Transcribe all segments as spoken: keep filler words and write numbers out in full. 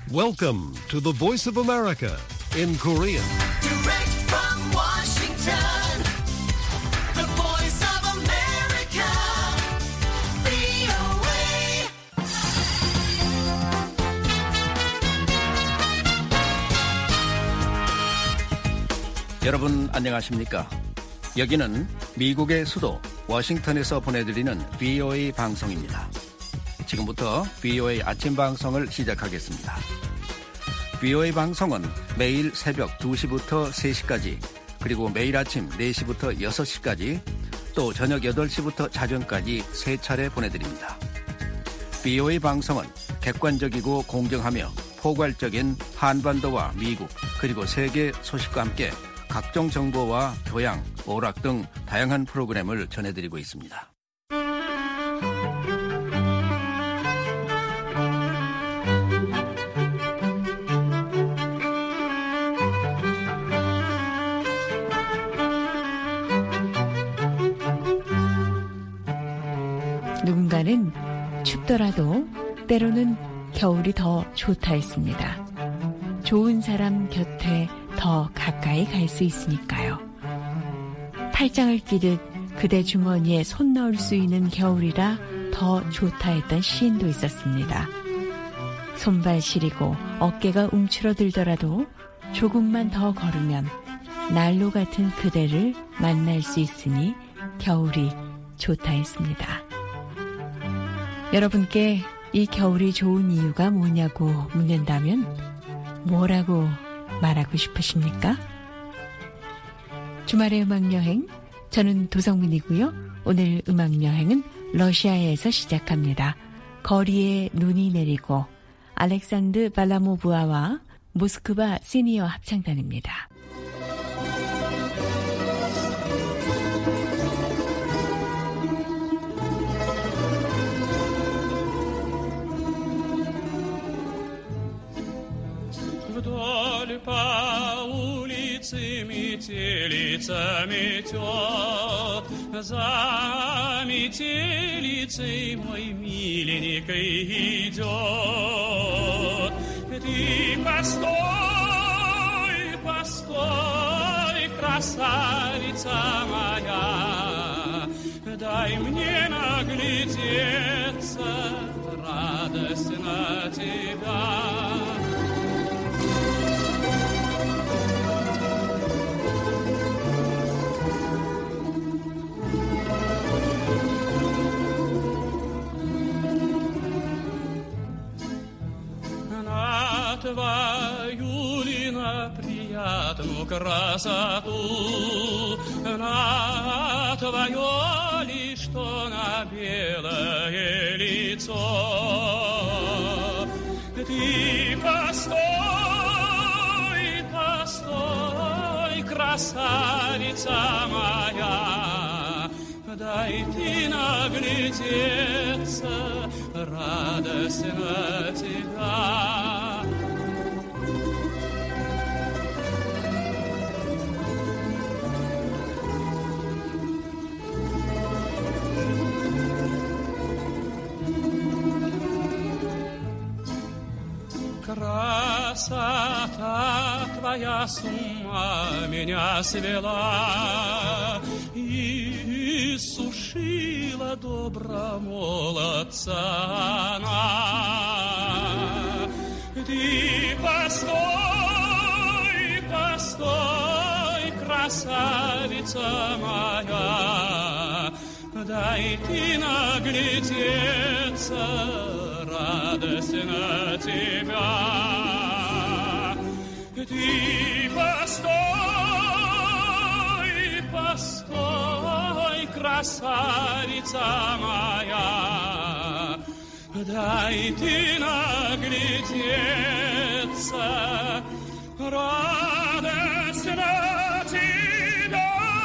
Welcome to the Voice of America in Korean. Direct from Washington, the Voice of America, 브이오에이. 여러분 안녕하십니까? 여기는 미국의 수도 워싱턴에서 보내드리는 브이오에이 방송입니다. 지금부터 브이오에이 아침 방송을 시작하겠습니다. 브이오에이 방송은 매일 새벽 두 시부터 세 시까지, 그리고 매일 아침 네 시부터 여섯 시까지, 또 저녁 여덟 시부터 자정까지 세 차례 보내드립니다. 브이오에이 방송은 객관적이고 공정하며 포괄적인 한반도와 미국 그리고 세계 소식과 함께 각종 정보와 교양, 오락 등 다양한 프로그램을 전해드리고 있습니다. 누군가는 춥더라도 때로는 겨울이 더 좋다 했습니다. 좋은 사람 곁에 더 가까이 갈 수 있으니까요. 팔짱을 끼듯 그대 주머니에 손 넣을 수 있는 겨울이라 더 좋다 했던 시인도 있었습니다. 손발 시리고 어깨가 움츠러들더라도 조금만 더 걸으면 난로 같은 그대를 만날 수 있으니 겨울이 좋다 했습니다. 여러분께 이 겨울이 좋은 이유가 뭐냐고 묻는다면 뭐라고 말하고 싶으십니까? 주말의 음악여행, 저는 도성민이고요. 오늘 음악여행은 러시아에서 시작합니다. 거리에 눈이 내리고, 알렉산드 발라모브아와 모스크바 시니어 합창단입니다. По улице метелица метет, за метелицей мой миленький идет. Ты постой, постой, красавица моя, дай мне наглядеться, радость на тебя. Твою ли на приятную красоту, на твое ли, что на белое лицо. Ты постой, постой, красавица моя, дай ты наглядеться, радость на тебя. Красота твоя с ума меня свела и сушила добра молодца она. Ты постой, постой, красавица моя, дай ты наглядеться, радость на тебя. Ты постой, постой, красавица моя, дай ты наглядеться, радость на тебя.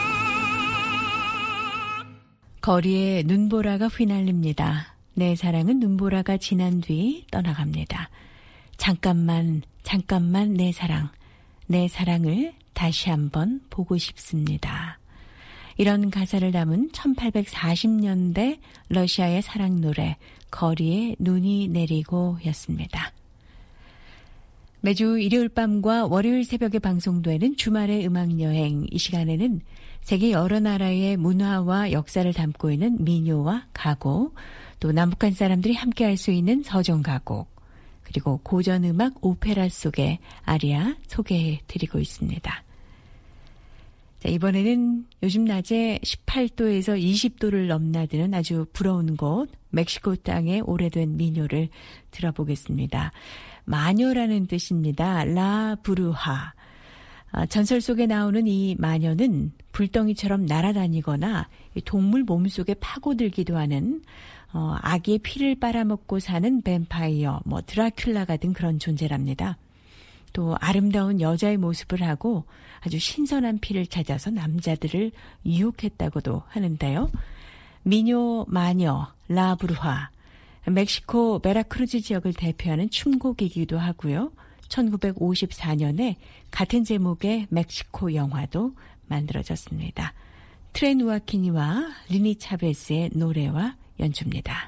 거리에 눈보라가 휘날립니다. 내 사랑은 눈보라가 지난 뒤 떠나갑니다. 잠깐만, 잠깐만 내 사랑, 내 사랑을 다시 한번 보고 싶습니다. 이런 가사를 담은 천팔백사십 년대 러시아의 사랑 노래 거리에 눈이 내리고 였습니다. 매주 일요일 밤과 월요일 새벽에 방송되는 주말의 음악여행. 이 시간에는 세계 여러 나라의 문화와 역사를 담고 있는 민요와 가곡, 또 남북한 사람들이 함께할 수 있는 서정가곡, 그리고 고전음악 오페라 속의 아리아 소개해드리고 있습니다. 자, 이번에는 요즘 낮에 십팔 도에서 이십 도를 넘나드는 아주 부러운 곳, 멕시코 땅의 오래된 민요를 들어보겠습니다. 마녀라는 뜻입니다. 라 부루하. 아, 전설 속에 나오는 이 마녀는 불덩이처럼 날아다니거나 동물 몸속에 파고들기도 하는 어, 아기의 피를 빨아먹고 사는 뱀파이어, 뭐 드라큘라 같은 그런 존재랍니다. 또 아름다운 여자의 모습을 하고 아주 신선한 피를 찾아서 남자들을 유혹했다고도 하는데요. 미녀 마녀 라부르화, 멕시코 베라크루즈 지역을 대표하는 춤곡이기도 하고요. 천구백오십사 년에 같은 제목의 멕시코 영화도 만들어졌습니다. 트렌 우아키니와 리니 차베스의 노래와 연주입니다.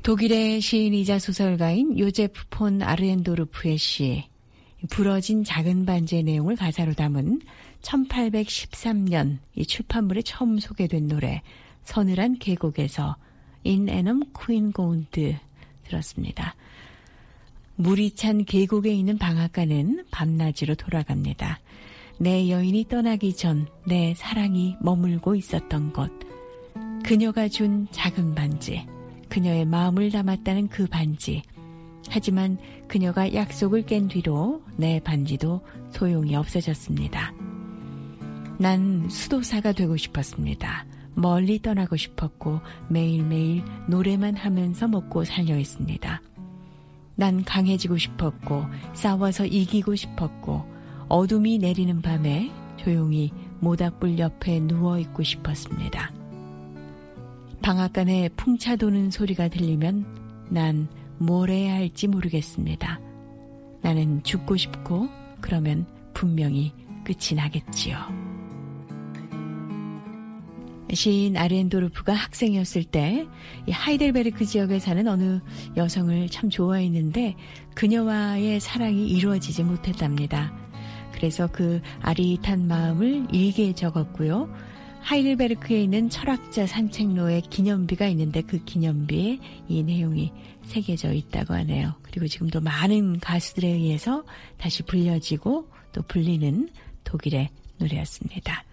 독일의 시인이자 소설가인 요제프 폰 아르헨도르프의 시 부러진 작은 반지의 내용을 가사로 담은 천팔백십삼 년 이 출판물에 처음 소개된 노래 서늘한 계곡에서 In einem Queen Gound 들었습니다. 물이 찬 계곡에 있는 방앗간은 밤낮으로 돌아갑니다. 내 여인이 떠나기 전 내 사랑이 머물고 있었던 곳. 그녀가 준 작은 반지. 그녀의 마음을 담았다는 그 반지. 하지만 그녀가 약속을 깬 뒤로 내 반지도 소용이 없어졌습니다. 난 수도사가 되고 싶었습니다. 멀리 떠나고 싶었고 매일매일 노래만 하면서 먹고 살려 했습니다. 난 강해지고 싶었고 싸워서 이기고 싶었고 어둠이 내리는 밤에 조용히 모닥불 옆에 누워있고 싶었습니다. 방앗간에 풍차 도는 소리가 들리면 난 뭘 해야 할지 모르겠습니다. 나는 죽고 싶고 그러면 분명히 끝이 나겠지요. 시인 아르헨도르프가 학생이었을 때 이 하이델베르크 지역에 사는 어느 여성을 참 좋아했는데 그녀와의 사랑이 이루어지지 못했답니다. 그래서 그 아릿한 마음을 일기에 적었고요. 하이델베르크에 있는 철학자 산책로에 기념비가 있는데 그 기념비에 이 내용이 새겨져 있다고 하네요. 그리고 지금도 많은 가수들에 의해서 다시 불려지고 또 불리는 독일의 노래였습니다.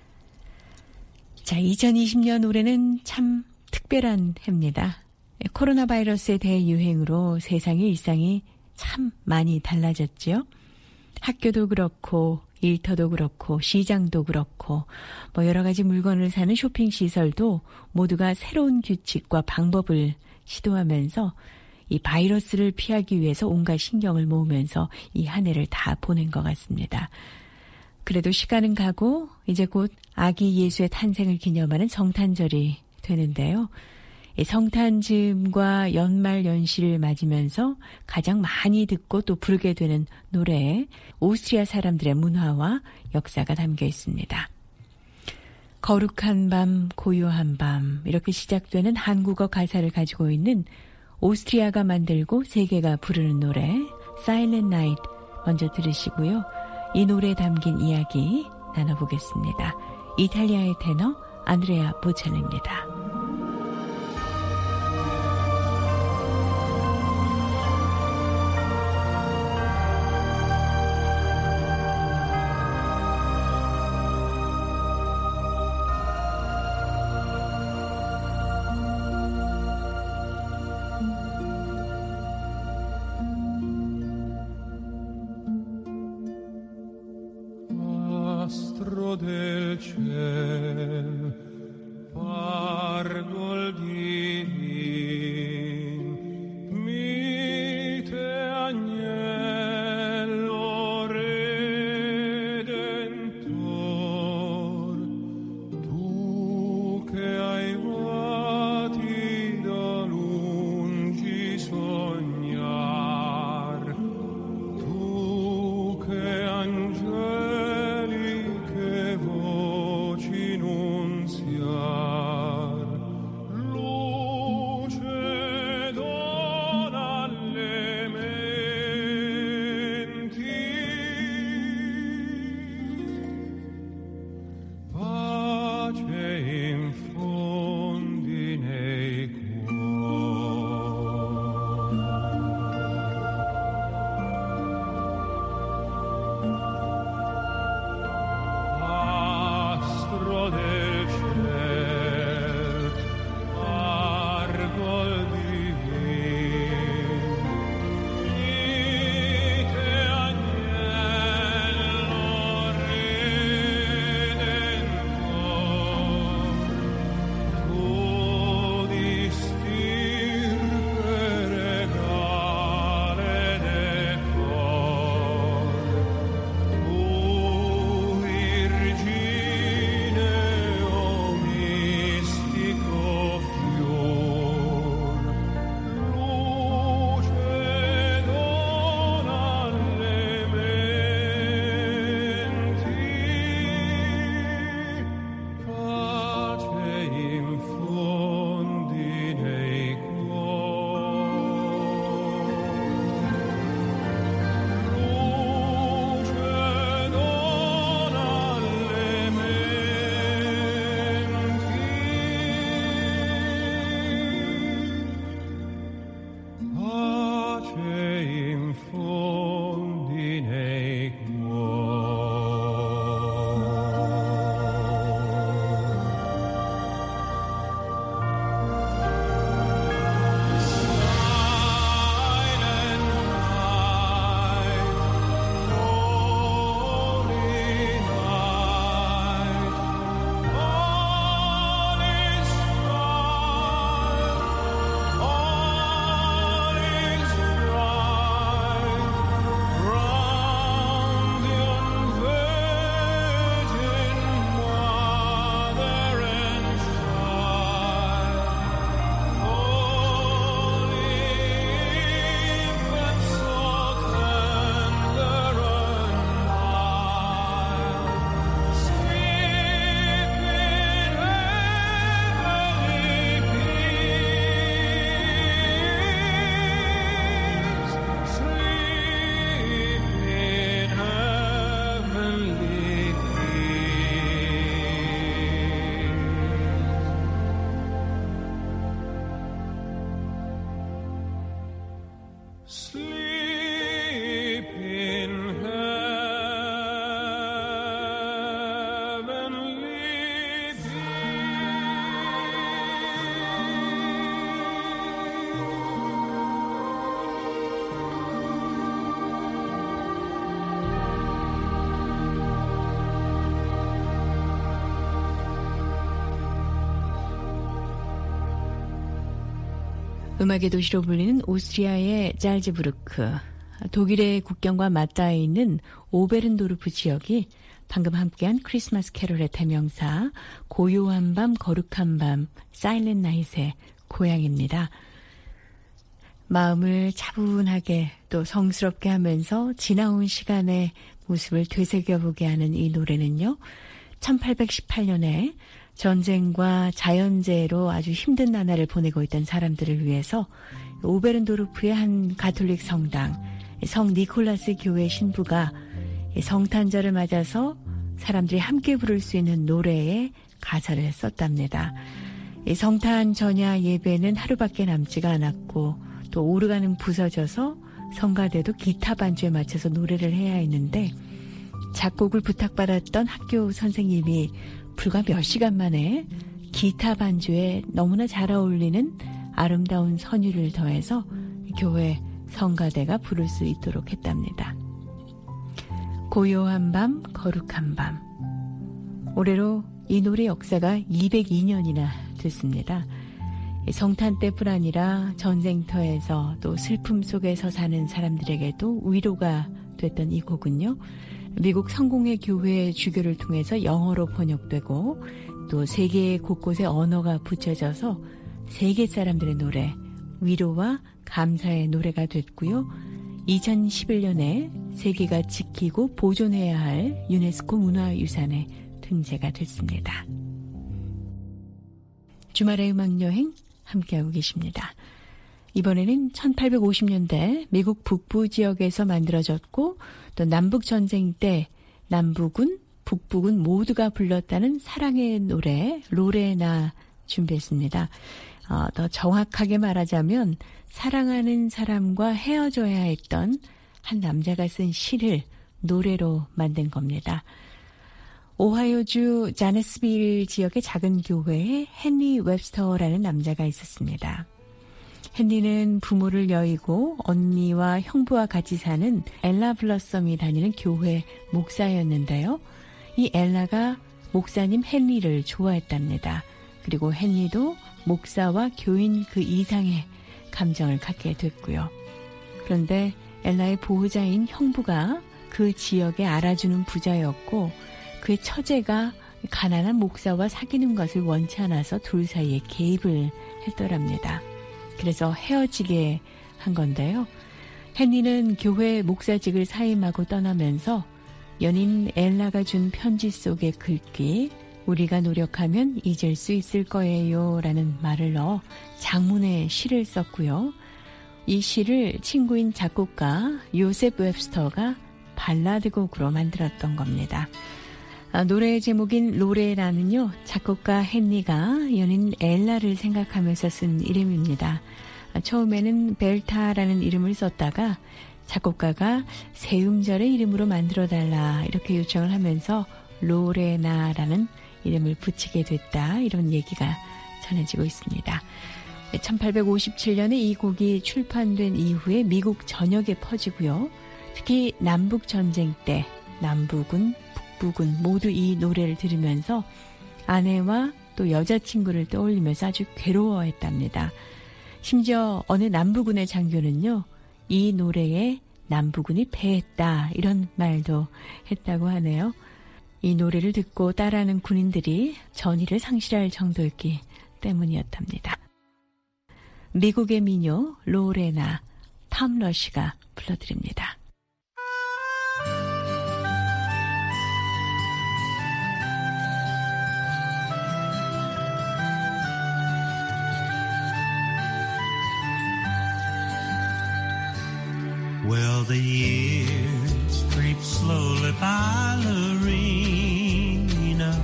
자, 이천이십 년 올해는 참 특별한 해입니다. 코로나 바이러스의 대유행으로 세상의 일상이 참 많이 달라졌지요. 학교도 그렇고 일터도 그렇고 시장도 그렇고 뭐 여러 가지 물건을 사는 쇼핑 시설도 모두가 새로운 규칙과 방법을 시도하면서 이 바이러스를 피하기 위해서 온갖 신경을 모으면서 이 한 해를 다 보낸 것 같습니다. 그래도 시간은 가고 이제 곧 아기 예수의 탄생을 기념하는 성탄절이 되는데요. 이 성탄 즈음과 연말 연시를 맞으면서 가장 많이 듣고 또 부르게 되는 노래에 오스트리아 사람들의 문화와 역사가 담겨 있습니다. 거룩한 밤, 고요한 밤 이렇게 시작되는 한국어 가사를 가지고 있는 오스트리아가 만들고 세계가 부르는 노래 Silent Night 먼저 들으시고요. 이 노래에 담긴 이야기 나눠보겠습니다. 이탈리아의 테너 안드레아 보첼리입니다. Astro del ciel, pargol divin, mite agnello redentor, tu che hai vati da lungi sognar, tu che angeli che voci non rondine Sleep in heavenly 음악의 도시로 불리는 오스트리아의 잘즈부르크, 독일의 국경과 맞닿아 있는 오베른도르프 지역이 방금 함께한 크리스마스 캐롤의 대명사 고요한 밤 거룩한 밤 사일렌트 나잇의 고향입니다. 마음을 차분하게 또 성스럽게 하면서 지나온 시간의 모습을 되새겨보게 하는 이 노래는요, 천팔백십팔 년에 전쟁과 자연재해로 아주 힘든 나날을 보내고 있던 사람들을 위해서 오베른도르프의 한 가톨릭 성당 성 니콜라스 교회 신부가 성탄절을 맞아서 사람들이 함께 부를 수 있는 노래에 가사를 썼답니다. 성탄 전야 예배는 하루밖에 남지가 않았고 또 오르간은 부서져서 성가대도 기타 반주에 맞춰서 노래를 해야 했는데 작곡을 부탁받았던 학교 선생님이 불과 몇 시간 만에 기타 반주에 너무나 잘 어울리는 아름다운 선율을 더해서 교회 성가대가 부를 수 있도록 했답니다. 고요한 밤, 거룩한 밤. 올해로 이 노래 역사가 이백이 년이나 됐습니다. 성탄 때뿐 아니라 전쟁터에서 또 슬픔 속에서 사는 사람들에게도 위로가 됐던 이 곡은요, 미국 성공회 교회 주교를 통해서 영어로 번역되고 또 세계 곳곳에 언어가 붙여져서 세계 사람들의 노래, 위로와 감사의 노래가 됐고요. 이천십일 년에 세계가 지키고 보존해야 할 유네스코 문화유산에 등재가 됐습니다. 주말의 음악여행 함께하고 계십니다. 이번에는 천팔백오십 년대 미국 북부 지역에서 만들어졌고 또 남북전쟁 때 남북은 북북은 모두가 불렀다는 사랑의 노래 로레나 준비했습니다. 어, 더 정확하게 말하자면 사랑하는 사람과 헤어져야 했던 한 남자가 쓴 시를 노래로 만든 겁니다. 오하이오주 자네스빌 지역의 작은 교회에 헨리 웹스터라는 남자가 있었습니다. 헨리는 부모를 여의고 언니와 형부와 같이 사는 엘라 블러썸이 다니는 교회 목사였는데요. 이 엘라가 목사님 헨리를 좋아했답니다. 그리고 헨리도 목사와 교인 그 이상의 감정을 갖게 됐고요. 그런데 엘라의 보호자인 형부가 그 지역에 알아주는 부자였고 그의 처제가 가난한 목사와 사귀는 것을 원치 않아서 둘 사이에 개입을 했더랍니다. 그래서 헤어지게 한 건데요. 헨리는 교회 목사직을 사임하고 떠나면서 연인 엘라가 준 편지 속에 글귀 우리가 노력하면 잊을 수 있을 거예요 라는 말을 넣어 장문의 시를 썼고요. 이 시를 친구인 작곡가 요셉 웹스터가 발라드 곡으로 만들었던 겁니다. 아, 노래의 제목인 로레라는요, 작곡가 헨리가 연인 엘라를 생각하면서 쓴 이름입니다. 아, 처음에는 벨타라는 이름을 썼다가 작곡가가 세 음절의 이름으로 만들어달라 이렇게 요청을 하면서 로레나라는 이름을 붙이게 됐다. 이런 얘기가 전해지고 있습니다. 천팔백오십칠 년에 이 곡이 출판된 이후에 미국 전역에 퍼지고요. 특히 남북전쟁 때 남북은 북북은 모두 이 노래를 들으면서 아내와 또 여자친구를 떠올리면서 아주 괴로워했답니다. 심지어 어느 남부군의 장교는요. 이 노래에 남부군이 패했다 이런 말도 했다고 하네요. 이 노래를 듣고 따라하는 군인들이 전의를 상실할 정도였기 때문이었답니다. 미국의 민요 로레나 탐 러시가 불러드립니다. Well, the years creep slowly by, Lorena.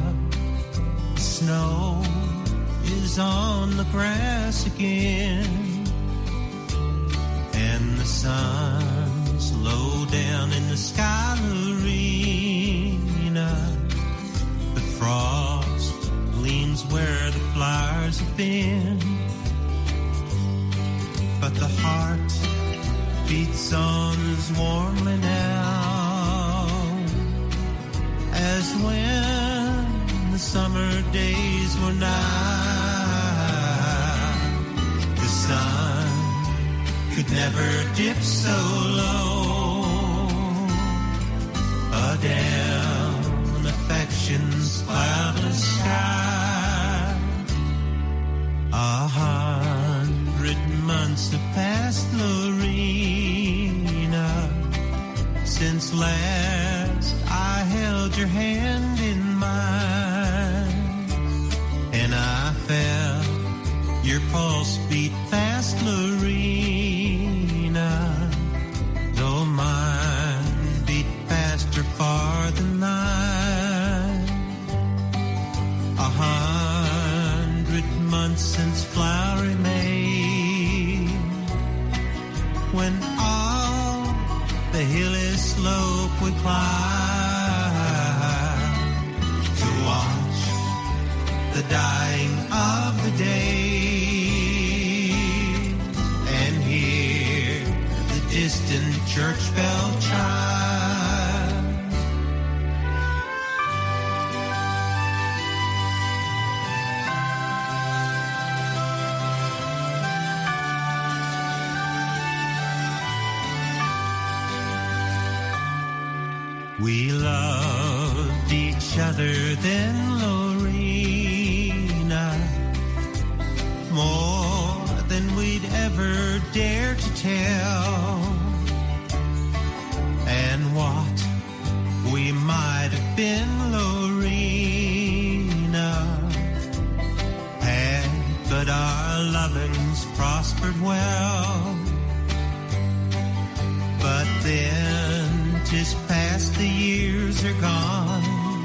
Snow is on the grass again, and the sun's low down in the sky, Lorena. The frost gleams where the flowers have been, but the heart beats on as warmly now as when the summer days were nigh. The sun could never dip so low, adown affection's cloudless sky. A hundred months have passed, Lorena, since last I held your hand in mine, and I felt your pulse beat fast, Lorena, though mine beat faster far than thine. A hundred months since flowery May, when all the hilly slope we climb to watch the dying of the day and hear the distant church bell chime. We loved each other then, Lorena, more than we'd ever dare to tell. And what we might have been, Lorena, had but our lovings prospered well. But then 'tis past, the years are gone.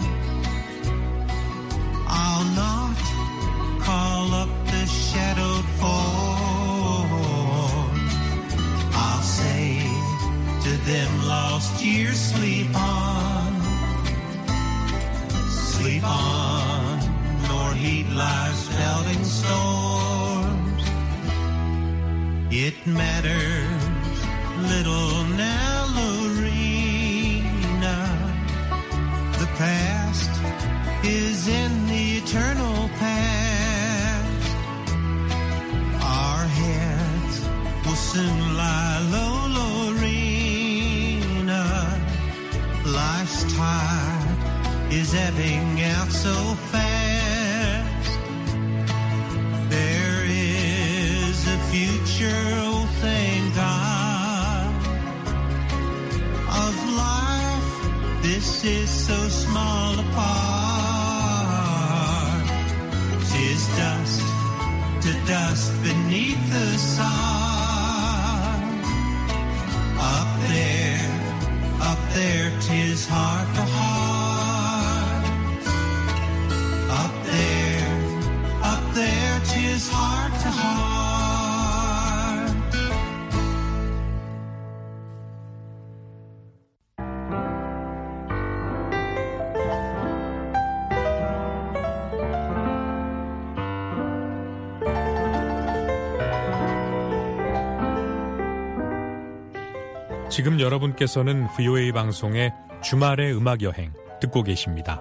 I'll not call up the shadowed form. I'll say to them, lost years, sleep on, sleep on, nor heed life's pelting storms. It matters little now, Lorena, the past is in the eternal past. Our heads will soon lie low, Lorena, life's tide is ebbing out so fast. There is a future, oh thank God, of life this is so small a part. 'Tis dust to dust beneath the sun. Up there, up there, 'tis heart to heart. Up there, up there, 'tis heart to heart. 지금 여러분께서는 브이오에이 방송의 주말의 음악 여행 듣고 계십니다.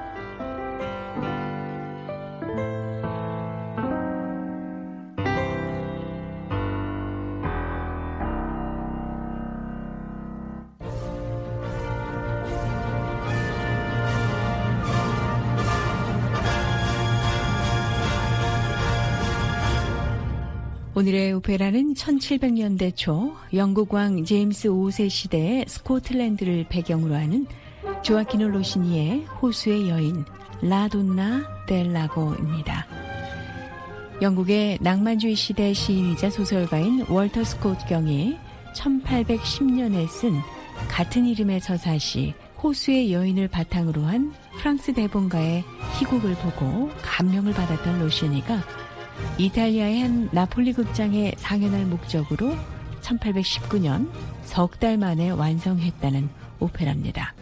오늘의 오페라는 천칠백 년대 초 영국 왕 제임스 오 세 시대의 스코틀랜드를 배경으로 하는 조아키노 로시니의 호수의 여인 라돈나 델 라고입니다. 영국의 낭만주의 시대 시인이자 소설가인 월터 스콧 경이 천팔백십 년에 쓴 같은 이름의 저사시 호수의 여인을 바탕으로 한 프랑스 대본가의 희곡을 보고 감명을 받았던 로시니가 이탈리아의 한 나폴리 극장에 상연할 목적으로 천팔백십구 년 석 달 만에 완성했다는 오페라입니다.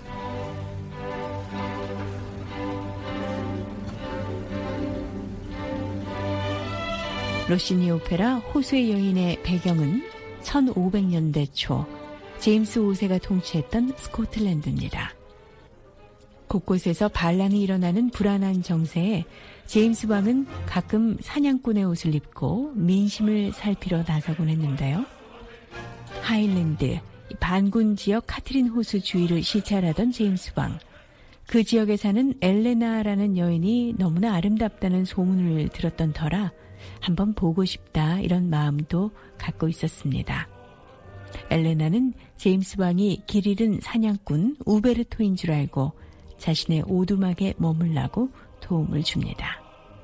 로시니 오페라 호수의 여인의 배경은 천오백 년대 초 제임스 오 세가 통치했던 스코틀랜드입니다. 곳곳에서 반란이 일어나는 불안한 정세에 제임스 왕은 가끔 사냥꾼의 옷을 입고 민심을 살피러 나서곤 했는데요. 하일랜드, 반군 지역 카트린 호수 주위를 시찰하던 제임스 왕. 그 지역에 사는 엘레나라는 여인이 너무나 아름답다는 소문을 들었던 터라 한번 보고 싶다 이런 마음도 갖고 있었습니다. 엘레나는 제임스 왕이 길 잃은 사냥꾼 우베르토인 줄 알고 자신의 오두막에 머물라고 도움을 줍니다.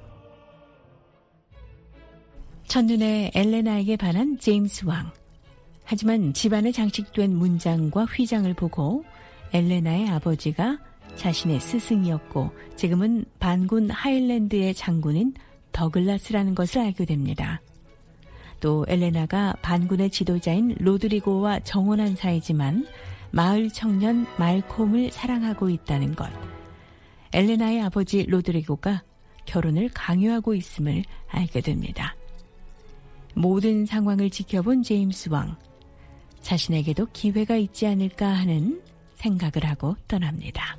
첫눈에 엘레나에게 반한 제임스 왕. 하지만 집안에 장식된 문장과 휘장을 보고 엘레나의 아버지가 자신의 스승이었고 지금은 반군 하일랜드의 장군인 더글라스라는 것을 알게 됩니다. 또 엘레나가 반군의 지도자인 로드리고와 정혼한 사이지만 마을 청년 말콤을 사랑하고 있다는 것. 엘레나의 아버지 로드리고가 결혼을 강요하고 있음을 알게 됩니다. 모든 상황을 지켜본 제임스 왕. 자신에게도 기회가 있지 않을까 하는 생각을 하고 떠납니다.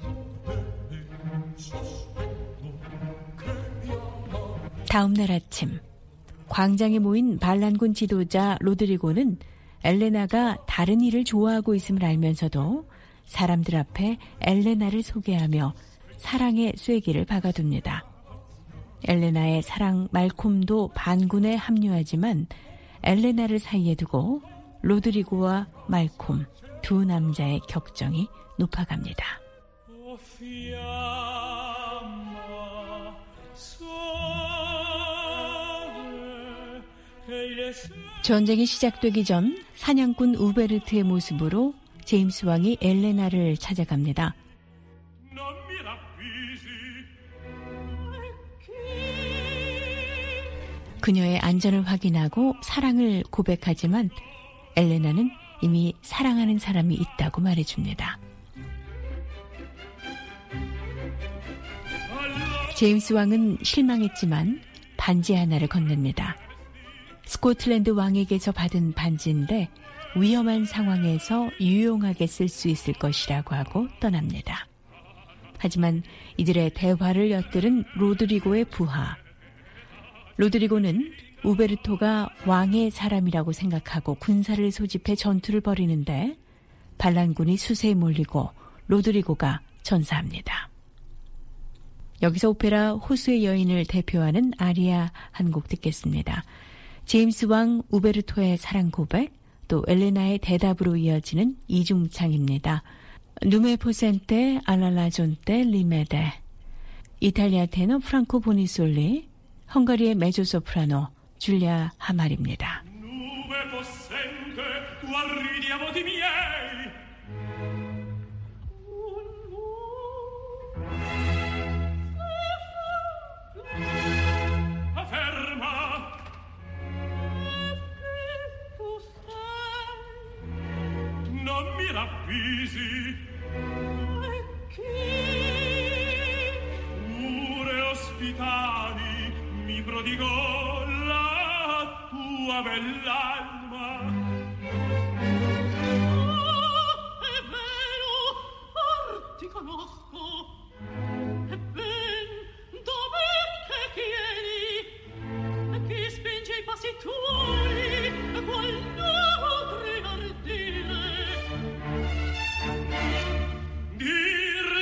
다음 날 아침, 광장에 모인 반란군 지도자 로드리고는 엘레나가 다른 일을 좋아하고 있음을 알면서도 사람들 앞에 엘레나를 소개하며 사랑의 쐐기를 박아둡니다. 엘레나의 사랑 말콤도 반군에 합류하지만 엘레나를 사이에 두고 로드리고와 말콤 두 남자의 격정이 높아갑니다. 전쟁이 시작되기 전 사냥꾼 우베르트의 모습으로 제임스 왕이 엘레나를 찾아갑니다. 그녀의 안전을 확인하고 사랑을 고백하지만 엘레나는 이미 사랑하는 사람이 있다고 말해줍니다. 제임스 왕은 실망했지만 반지 하나를 건넵니다. 스코틀랜드 왕에게서 받은 반지인데 위험한 상황에서 유용하게 쓸 수 있을 것이라고 하고 떠납니다. 하지만 이들의 대화를 엿들은 로드리고의 부하. 로드리고는 우베르토가 왕의 사람이라고 생각하고 군사를 소집해 전투를 벌이는데 반란군이 수세에 몰리고 로드리고가 전사합니다. 여기서 오페라 호수의 여인을 대표하는 아리아 한 곡 듣겠습니다. 제임스 왕 우베르토의 사랑 고백, 또 엘레나의 대답으로 이어지는 이중창입니다. 누메 포센테 알랄라존테 리메데. 이탈리아 테너 프랑코 보니솔리, 헝가리의 메조소프라노 줄리아 하말입니다. Nuve possente, tu arridi a modi miei. Afferma. Non mi ravvisi. Pure ospitali mi prodigò la tua bell'alma.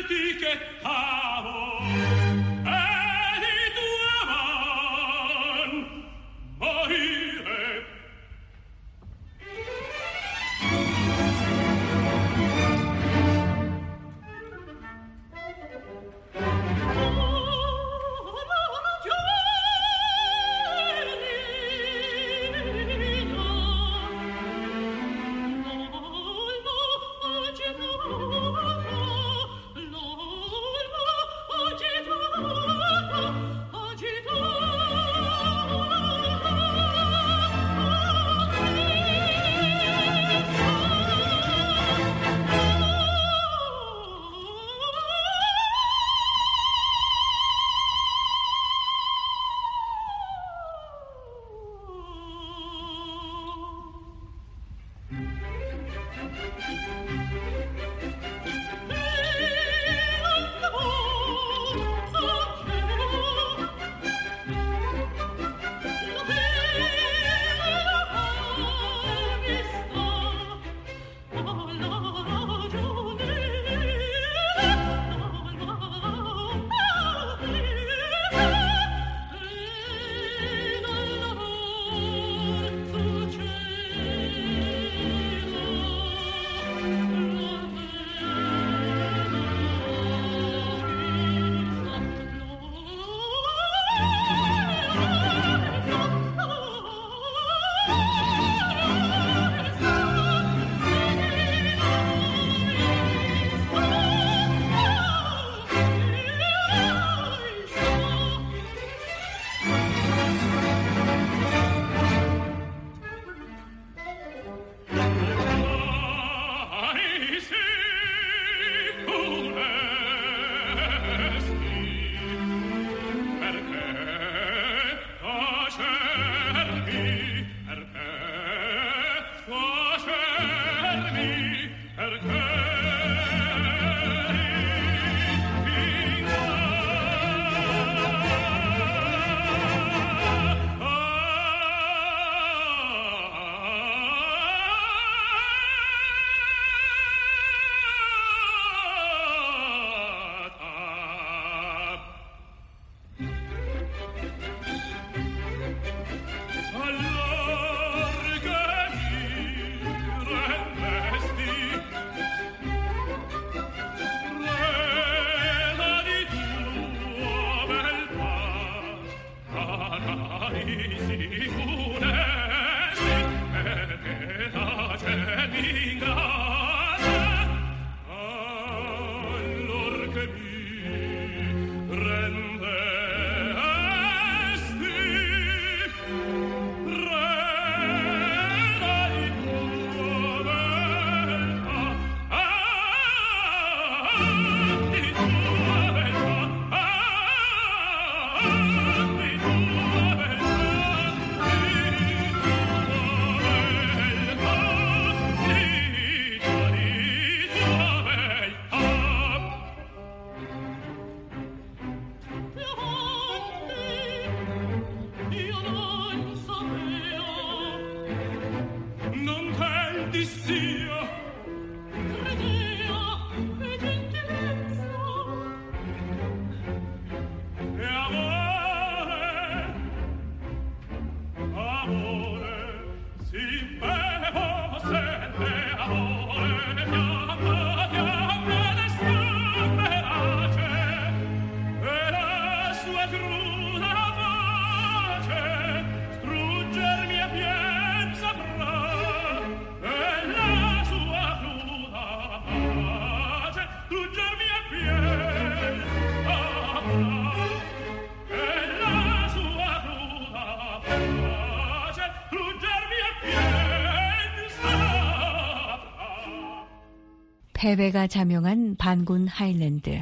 패배가 자명한 반군 하일랜드.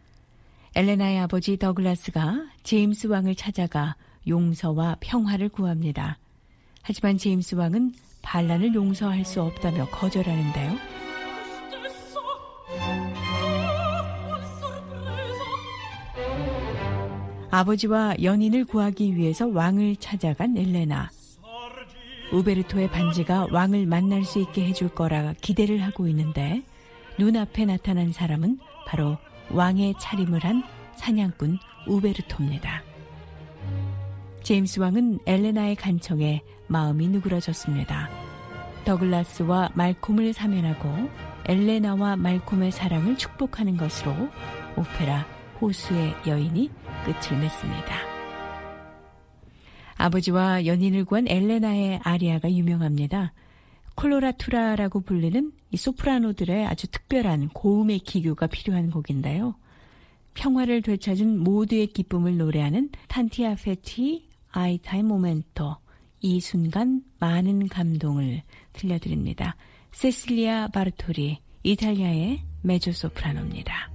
엘레나의 아버지 더글라스가 제임스 왕을 찾아가 용서와 평화를 구합니다. 하지만 제임스 왕은 반란을 용서할 수 없다며 거절하는데요. 아버지와 연인을 구하기 위해서 왕을 찾아간 엘레나. 우베르토의 반지가 왕을 만날 수 있게 해줄 거라 기대를 하고 있는데 눈앞에 나타난 사람은 바로 왕의 차림을 한 사냥꾼 우베르토입니다. 제임스 왕은 엘레나의 간청에 마음이 누그러졌습니다. 더글라스와 말콤을 사면하고 엘레나와 말콤의 사랑을 축복하는 것으로 오페라 호수의 여인이 끝을 맺습니다. 아버지와 연인을 구한 엘레나의 아리아가 유명합니다. 콜로라투라라고 불리는 이 소프라노들의 아주 특별한 고음의 기교가 필요한 곡인데요. 평화를 되찾은 모두의 기쁨을 노래하는 탄티아 페티 아이타이 모멘토, 이 순간 많은 감동을 들려드립니다. 세실리아 바르토리, 이탈리아의 메조소프라노입니다.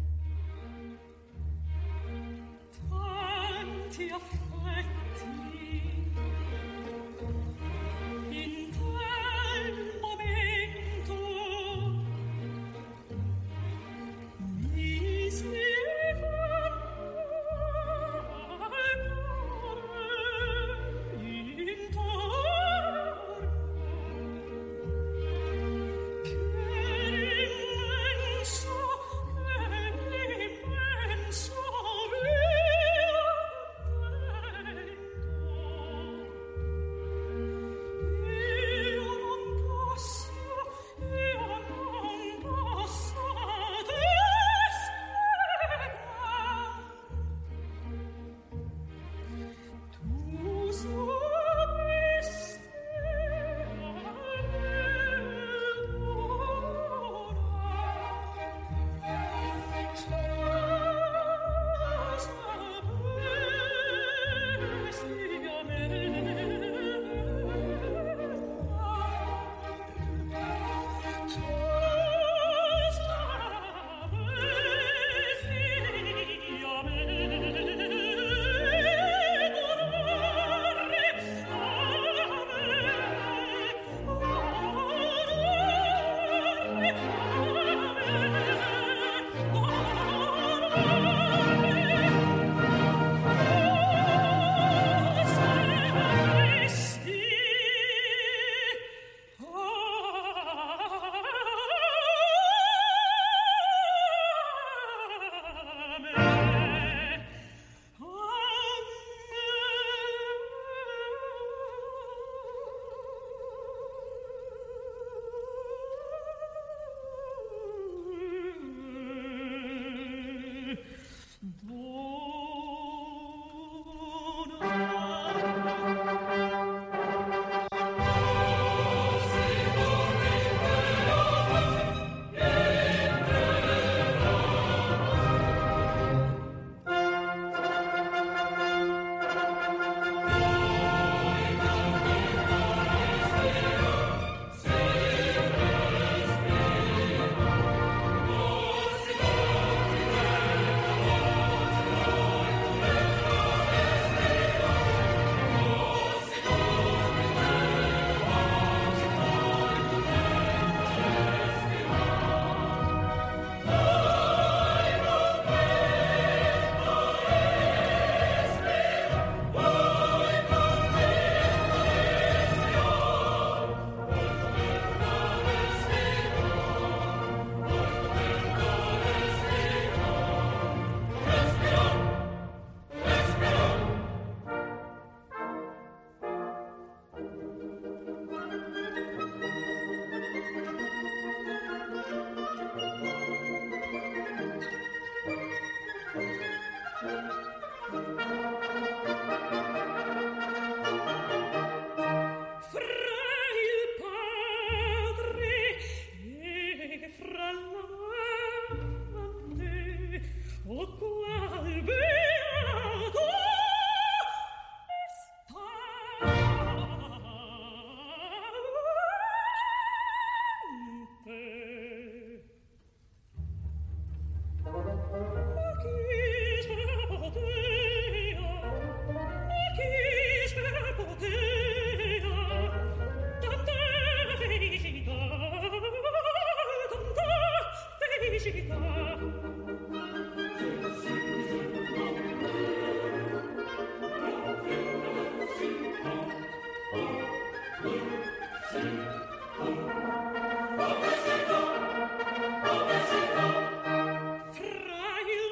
Fra il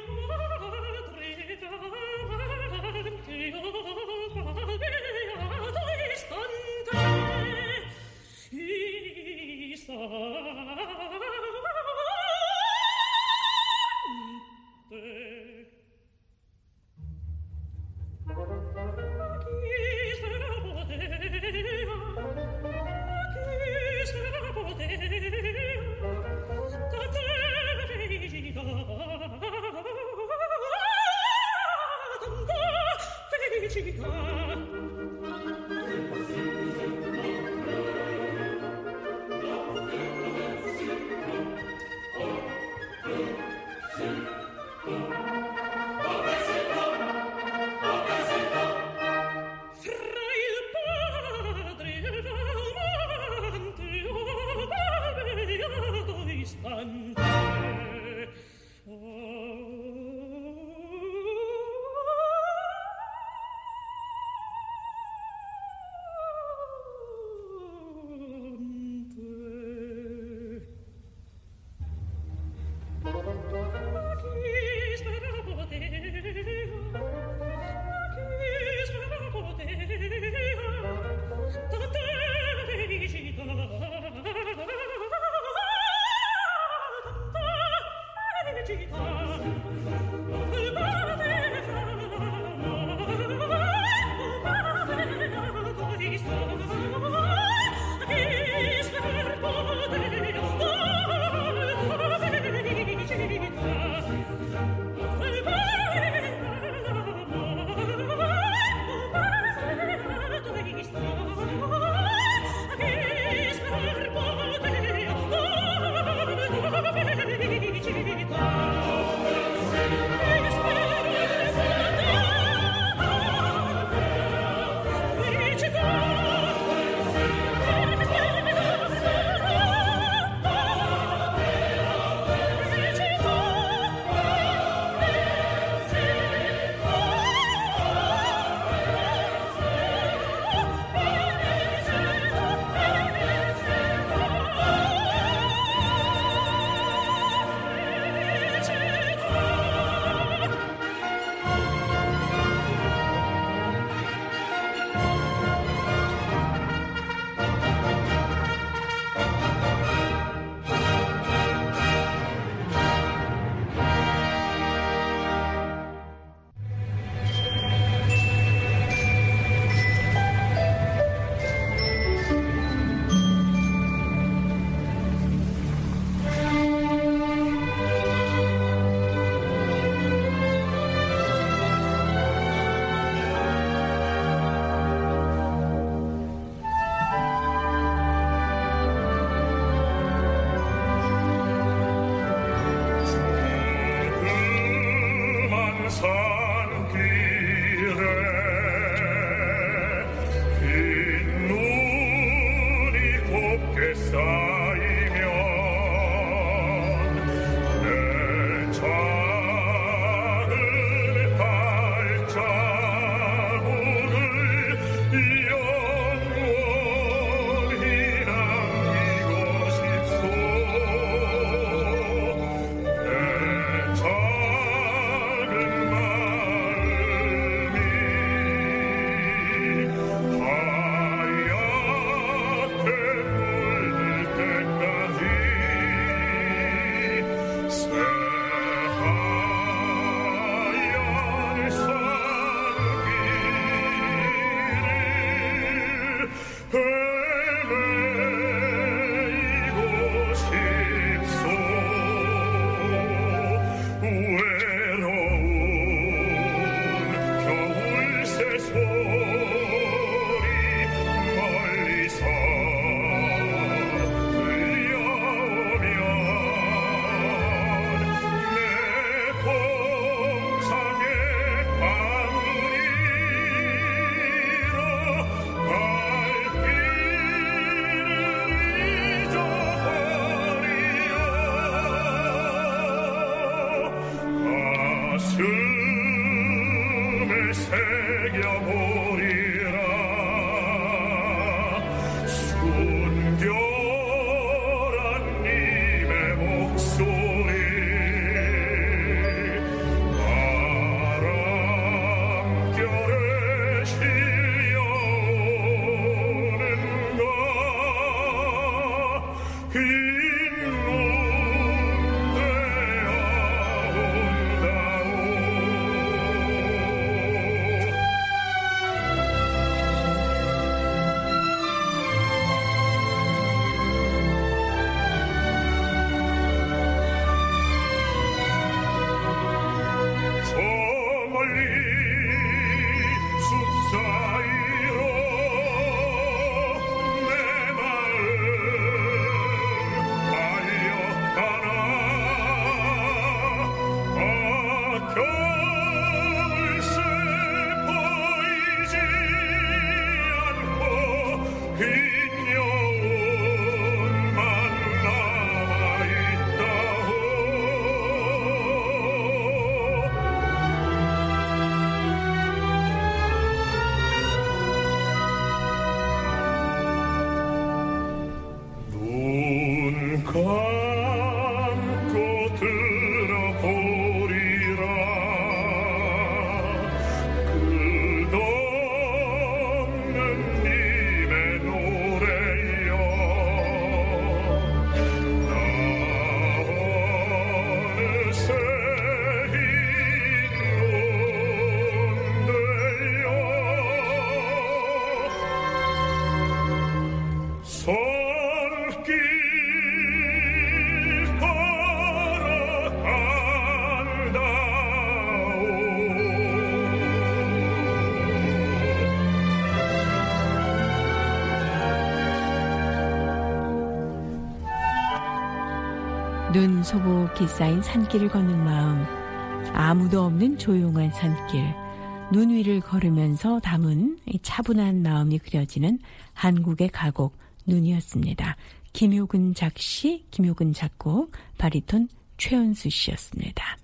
눈 소복이 쌓인 산길을 걷는 마음, 아무도 없는 조용한 산길, 눈 위를 걸으면서 담은 차분한 마음이 그려지는 한국의 가곡 눈이었습니다. 김효근 작시, 김효근 작곡, 바리톤 최은수 씨였습니다.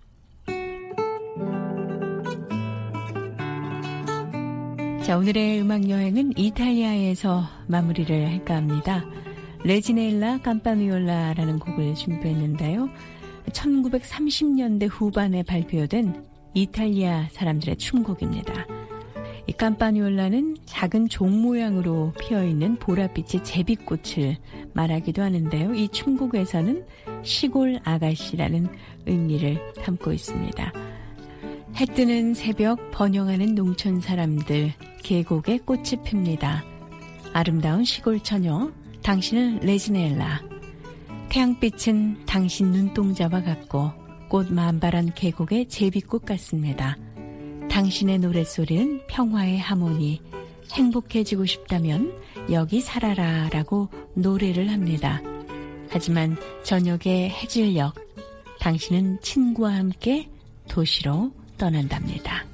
자, 오늘의 음악여행은 이탈리아에서 마무리를 할까 합니다. 레지넬라 캄파니올라라는 곡을 준비했는데요. 천구백삼십 년대 후반에 발표된 이탈리아 사람들의 춤곡입니다. 이 캄파니올라는 작은 종 모양으로 피어있는 보랏빛의 제비꽃을 말하기도 하는데요. 이 춤곡에서는 시골 아가씨라는 의미를 담고 있습니다. 해 뜨는 새벽 번영하는 농촌 사람들, 계곡에 꽃이 핍니다. 아름다운 시골 처녀, 당신은 레지넬라. 태양빛은 당신 눈동자와 같고 꽃 만발한 계곡의 제비꽃 같습니다. 당신의 노랫소리는 평화의 하모니. 행복해지고 싶다면 여기 살아라 라고 노래를 합니다. 하지만 저녁의 해질녘, 당신은 친구와 함께 도시로 떠난답니다.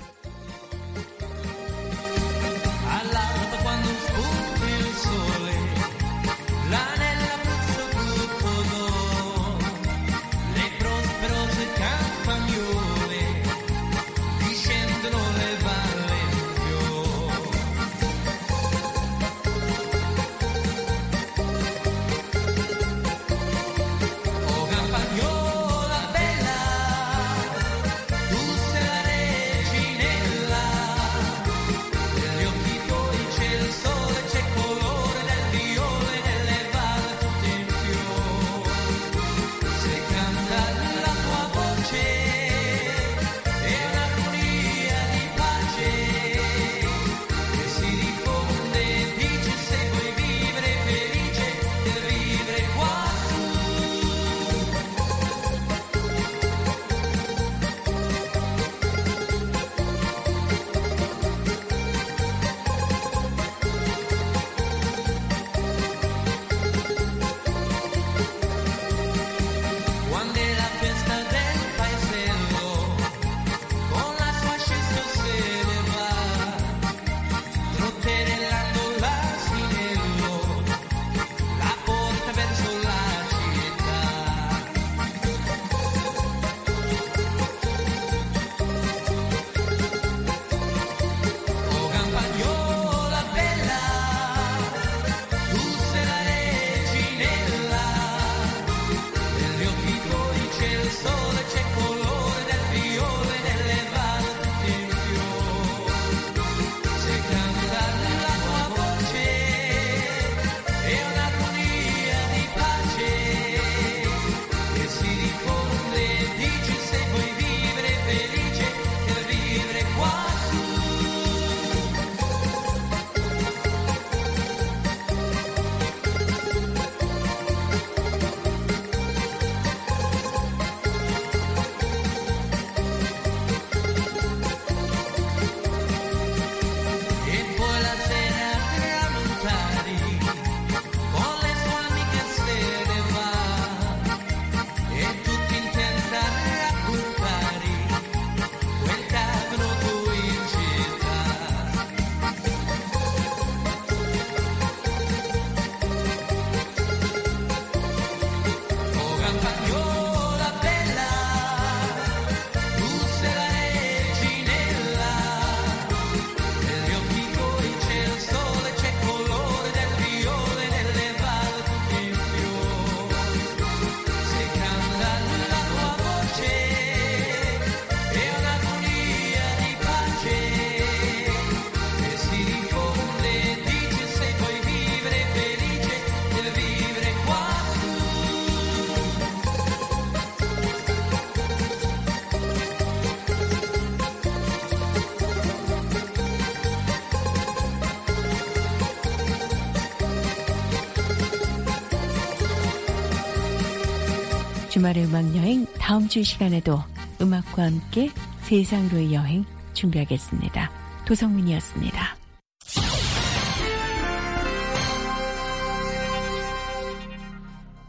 주말의 음악여행, 다음 주 시간에도 음악과 함께 세상으로의 여행 준비하겠습니다. 도성민이었습니다.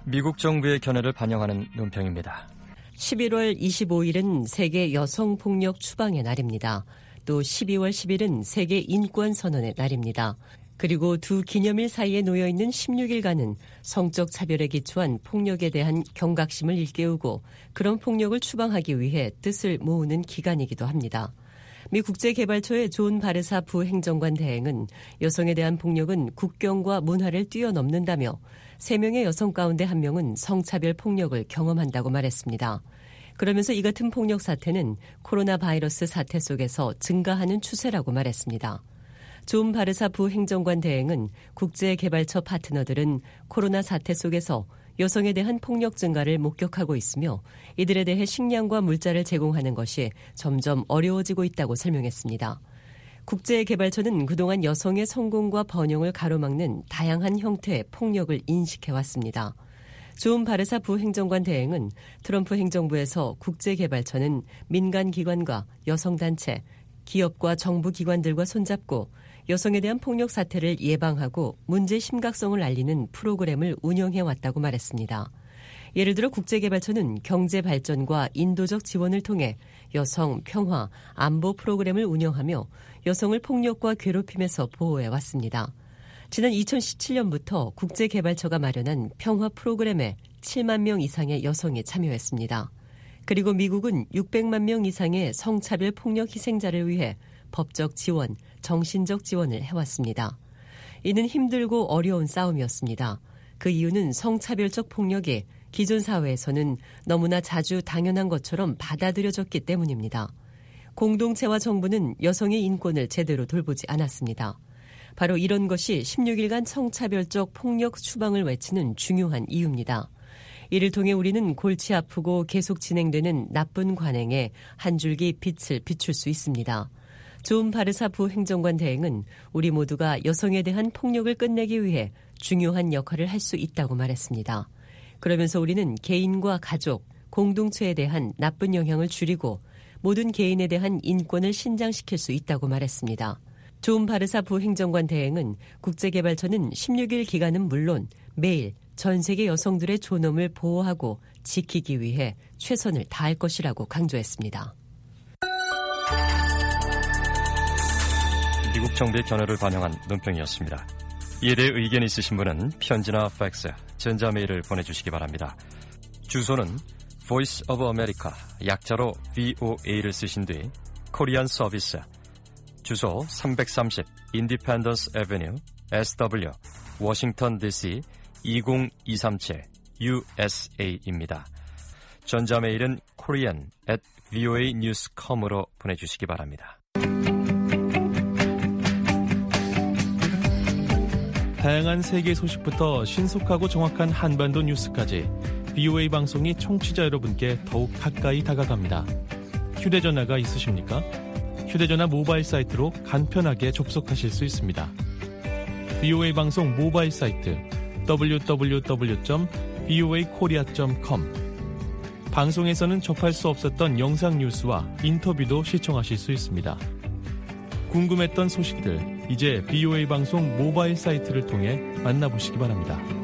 미국 정부의 견해를 반영하는 논평입니다. 십일월 이십오일은 세계 여성폭력 추방의 날입니다. 또 십이월 십일은 세계 인권선언의 날입니다. 그리고 두 기념일 사이에 놓여있는 십육일간은 성적 차별에 기초한 폭력에 대한 경각심을 일깨우고 그런 폭력을 추방하기 위해 뜻을 모으는 기간이기도 합니다. 미 국제개발처의 존 바르사 부행정관 대행은 여성에 대한 폭력은 국경과 문화를 뛰어넘는다며 세 명의 여성 가운데 한 명은 성차별 폭력을 경험한다고 말했습니다. 그러면서 이 같은 폭력 사태는 코로나 바이러스 사태 속에서 증가하는 추세라고 말했습니다. 존 바르사 부행정관 대행은 국제개발처 파트너들은 코로나 사태 속에서 여성에 대한 폭력 증가를 목격하고 있으며 이들에 대해 식량과 물자를 제공하는 것이 점점 어려워지고 있다고 설명했습니다. 국제개발처는 그동안 여성의 성공과 번영을 가로막는 다양한 형태의 폭력을 인식해왔습니다. 존 바르사 부행정관 대행은 트럼프 행정부에서 국제개발처는 민간기관과 여성단체, 기업과 정부 기관들과 손잡고 여성에 대한 폭력 사태를 예방하고 문제 심각성을 알리는 프로그램을 운영해왔다고 말했습니다. 예를 들어 국제개발처는 경제 발전과 인도적 지원을 통해 여성 평화, 안보 프로그램을 운영하며 여성을 폭력과 괴롭힘에서 보호해왔습니다. 지난 이천십칠년부터 국제개발처가 마련한 평화 프로그램에 칠만 명 이상의 여성이 참여했습니다. 그리고 미국은 육백만 명 이상의 성차별 폭력 희생자를 위해 법적 지원, 정신적 지원을 해왔습니다. 이는 힘들고 어려운 싸움이었습니다. 그 이유는 성차별적 폭력이 기존 사회에서는 너무나 자주 당연한 것처럼 받아들여졌기 때문입니다. 공동체와 정부는 여성의 인권을 제대로 돌보지 않았습니다. 바로 이런 것이 십육일간 성차별적 폭력 추방을 외치는 중요한 이유입니다. 이를 통해 우리는 골치 아프고 계속 진행되는 나쁜 관행에 한 줄기 빛을 비출 수 있습니다. 존 바르사 부행정관 대행은 우리 모두가 여성에 대한 폭력을 끝내기 위해 중요한 역할을 할 수 있다고 말했습니다. 그러면서 우리는 개인과 가족, 공동체에 대한 나쁜 영향을 줄이고 모든 개인에 대한 인권을 신장시킬 수 있다고 말했습니다. 존 바르사 부행정관 대행은 국제개발처는 십육일 기간은 물론 매일 전 세계 여성들의 존엄을 보호하고 지키기 위해 최선을 다할 것이라고 강조했습니다. 미국 정부의 견해를 반영한 논평이었습니다. 이에 대해 의견이 있으신 분은 편지나 팩스, 전자메일을 보내주시기 바랍니다. 주소는 Voice of America, 약자로 브이오에이를 쓰신 뒤 코리안 서비스, 주소 삼백삼십 Independence Avenue, 에스더블유, 워싱턴 디씨 이공이삼칠 유에스에이입니다. 전자메일은 korean at voa news dot com으로 보내주시기 바랍니다. 다양한 세계 소식부터 신속하고 정확한 한반도 뉴스까지 브이오에이 방송이 청취자 여러분께 더욱 가까이 다가갑니다. 휴대전화가 있으십니까? 휴대전화 모바일 사이트로 간편하게 접속하실 수 있습니다. 브이오에이 방송 모바일 사이트 더블유 더블유 더블유 점 브이오에이 코리아 점 컴. 방송에서는 접할 수 없었던 영상 뉴스와 인터뷰도 시청하실 수 있습니다. 궁금했던 소식들, 이제 브이오에이 방송 모바일 사이트를 통해 만나보시기 바랍니다.